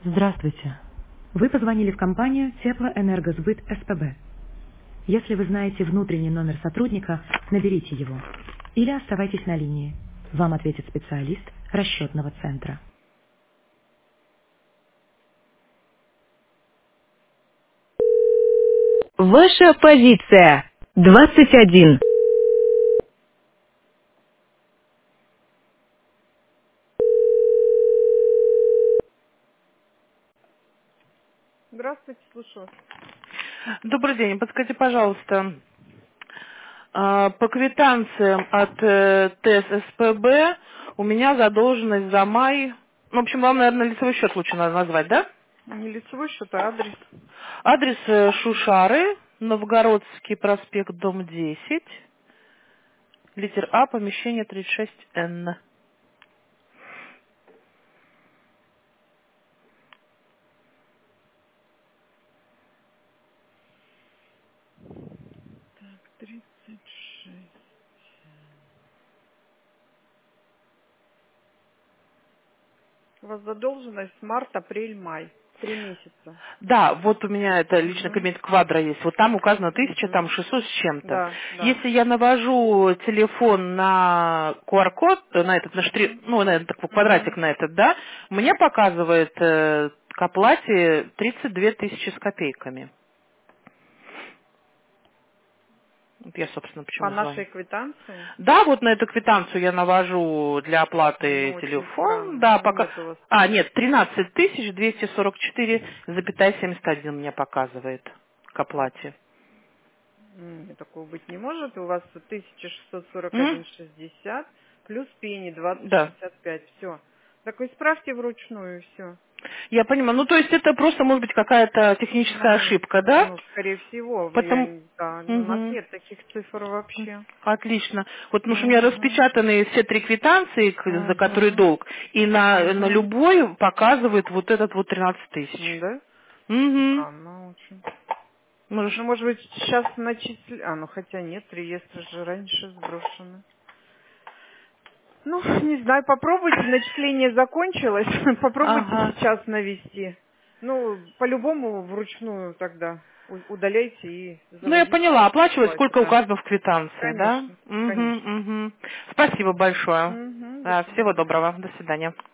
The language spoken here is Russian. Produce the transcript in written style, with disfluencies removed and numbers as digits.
Здравствуйте. Вы позвонили в компанию Теплоэнергосбыт СПБ. Если вы знаете внутренний номер сотрудника, наберите его. Или оставайтесь на линии. Вам ответит специалист расчетного центра. Ваша позиция. 21. Здравствуйте, слушаю. Добрый день. Подскажите, пожалуйста, по квитанциям от ТЭС СПБ у меня задолженность за май. Ну, в общем, вам, наверное, лицевой счет лучше надо назвать, да? Не лицевой счет, а адрес. Адрес Шушары, Новгородский проспект, дом 10, литер А, помещение 36Н. Так, 36. У вас задолженность март, апрель, май. 3 месяца. Да, вот у меня это личный Угу. кабинет Квадро есть. Вот там указано 1000, Угу. там 600 с чем-то. Да, да. Если я навожу телефон на QR-код, на этот, на штрих, Угу. ну, на этот такой Угу. квадратик на этот, да, мне показывает к оплате 32 тысячи с копейками. Вот я, собственно, По почему звоню. нашей квитанции? Да, вот на эту квитанцию я навожу для оплаты Ну, очень телефон, странно. да, пока... Нет у вас. А, нет, 13 244,71 мне показывает к оплате. Такого быть не может. У вас М? 1641,60 плюс пени Да. 20,65. Все. Так вы исправьте вручную, все. Я понимаю. Ну, то есть это просто может быть какая-то техническая Ну, ошибка, да? ну, скорее всего, Потому... да, у нас Мгм. нет таких цифр вообще. Отлично. Вот потому что у меня Угу, распечатаны все три квитанции, за которые угу, долг, и на угу. любой показывает вот этот вот 13 тысяч. Да? Угу. Странно очень. Ну, Можешь... может быть, сейчас начисли... ну, хотя нет, реестры же раньше сброшены. Ну, не знаю, попробуйте, начисление закончилось, попробуйте Ага. сейчас навести. Ну, по-любому вручную тогда удаляйте и Ну, я заводите поняла. по Оплачивать, оплате, сколько да. указано в квитанции, да? Конечно, Угу, конечно. угу. Спасибо большое. Угу, до Да, всего свидания. доброго. До свидания.